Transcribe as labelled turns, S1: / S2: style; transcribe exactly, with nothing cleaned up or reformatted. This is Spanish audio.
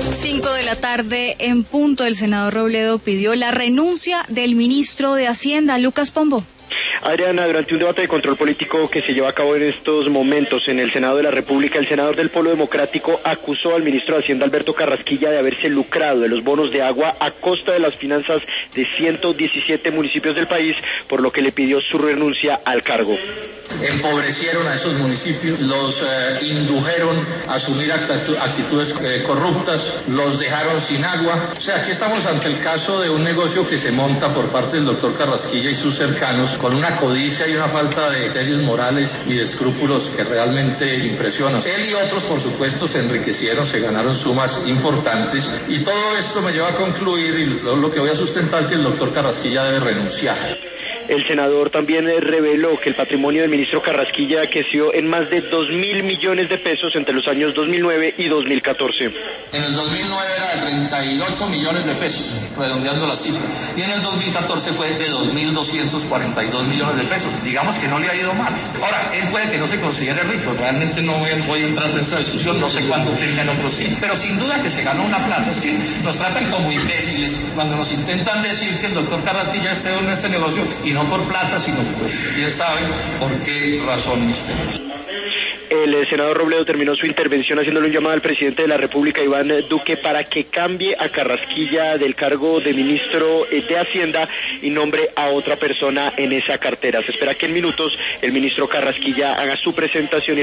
S1: Cinco de la tarde en punto, el senador Robledo pidió la renuncia del ministro de Hacienda, Lucas Pombo.
S2: Adriana, durante un debate de control político que se lleva a cabo en estos momentos en el Senado de la República, el senador del Polo Democrático acusó al ministro de Hacienda, Alberto Carrasquilla, de haberse lucrado de los bonos de agua a costa de las finanzas de ciento diecisiete municipios del país, por lo que le pidió su renuncia al cargo.
S3: Empobrecieron a esos municipios, los eh, indujeron a asumir actitudes eh, corruptas, los dejaron sin agua. O sea, aquí estamos ante el caso de un negocio que se monta por parte del doctor Carrasquilla y sus cercanos con una codicia y una falta de criterios morales y de escrúpulos que realmente impresionan. Él y otros, por supuesto, se enriquecieron, se ganaron sumas importantes, y todo esto me lleva a concluir, y lo, lo que voy a sustentar, que el doctor Carrasquilla debe renunciar.
S2: El senador también reveló que el patrimonio del ministro Carrasquilla creció en más de dos mil millones de pesos entre los años dos mil nueve y dos mil catorce.
S3: En el dos mil nueve era de treinta y ocho millones de pesos, redondeando la cifra, y en el dos mil catorce fue de dos mil doscientos cuarenta y dos millones de pesos. Digamos que no le ha ido mal. Ahora, él puede que no se considere rico, realmente no voy a, voy a entrar en esta discusión, no sé cuánto tengan otros sí, pero sin duda que se ganó una plata. Es que nos tratan como imbéciles cuando nos intentan decir que el doctor Carrasquilla esté en este negocio, y no por plata, sino pues quién sabe por qué razón misteriosa.
S2: El senador Robledo terminó su intervención haciéndole un llamado al presidente de la República, Iván Duque, para que cambie a Carrasquilla del cargo de ministro de Hacienda y nombre a otra persona en esa cartera. Se espera que en minutos el ministro Carrasquilla haga su presentación y